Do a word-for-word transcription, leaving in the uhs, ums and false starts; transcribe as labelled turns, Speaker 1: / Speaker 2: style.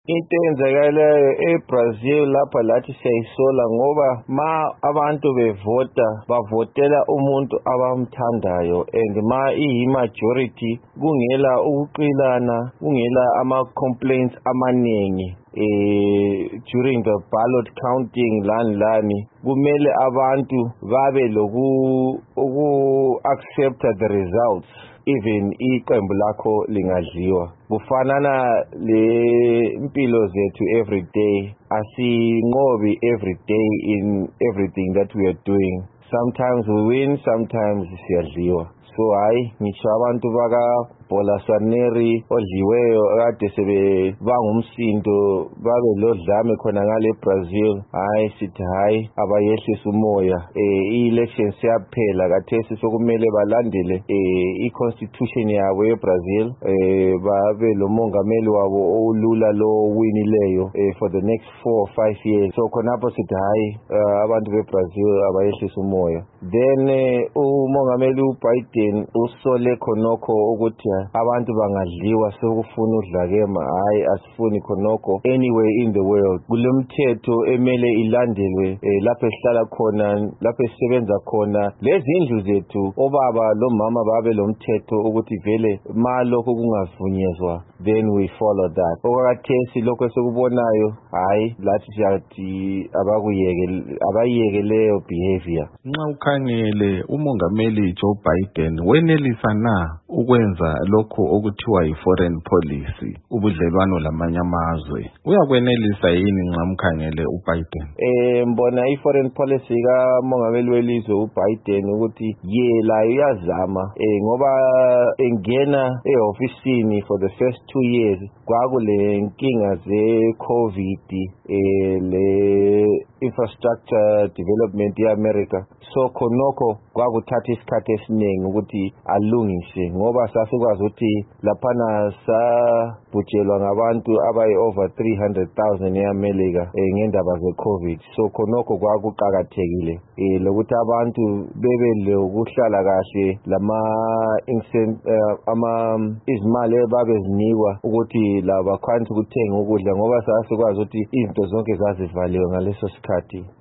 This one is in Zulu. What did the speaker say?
Speaker 1: Into eyenzakalayo eBrazil lapha lathi siyayisola ngoba ma abantu bevota bavotela umuntu abamthandayo and ma iyi-majority kungela ukuqilana kungela ama-complaints amaningi eh during the ballot counting lani lani kumele abantu babe loku uku accept the results even iqembu lakho lingadliwa kufanana le impilo zethu every day asinqobi every day in everything that we are doing. Sometimes we win, sometimes siyadliwa. So hayi ngisho abantu baka Bolsonaro odliweyo kade sebe bangumsindo babe lodlame khona ngale Brazil hayi sithi hayi abayehlisa umoya eh i-election siyaphela kathesi sokumele balandele eh i-constitution yabo eBrazil eh babe lo mongameli wabo olula lo winileyo eh for the next four or five years. So khonapho sithi hayi abantu beBrazil abayehlisa umoya. Then umongameli uBiden usole khonokho ukuthi abantu bangadliwa sokufuna udlakema hayi asifuni khonokho anywhere in the world kulemthetho emele ilandelwe eh, lapho esihlala khona lapho esisebenza khona lezi indlu zethu obaba lo mama babe lomthetho ukuthi vele ma lokho kungavunyezwa then we follow that. Okakathesi lokho sekubonayo hayi lathi siyathi abakuyeke abayeke leyo behavior.
Speaker 2: Nxa ukhangele umongameli Joe Biden wenelisa na ukwenza lokho okuthiwa yi-foreign policy ubudlelwano lamanye amazwe uyakwenelisa yini nxa umkhangele uBiden?
Speaker 1: Eh mbona i-foreign policy kamongameli welizwe uBiden ukuthi yela uyazama eh ngoba engena eofisini for the first two years kwakule nkinga ze COVID eh le infrastructure development ye-America so khonokho kwakuthatha isikhathi esiningi ukuthi alungise ngoba sasikwazi ukuthi laphana sabhujelwa ngabantu abayi over three hundred thousand eAmerica eh, ngendaba ze-COVID. So khonokho kwakuqakathekile eh lokuthi abantu bebe lokuhlala kahle lama uh, ama izimali babe zinikwa ukuthi laba khwanti ukuthenga ukudla ngoba sasikwazi ukuthi izinto zonke zazivaliwe ngaleso sikhathi.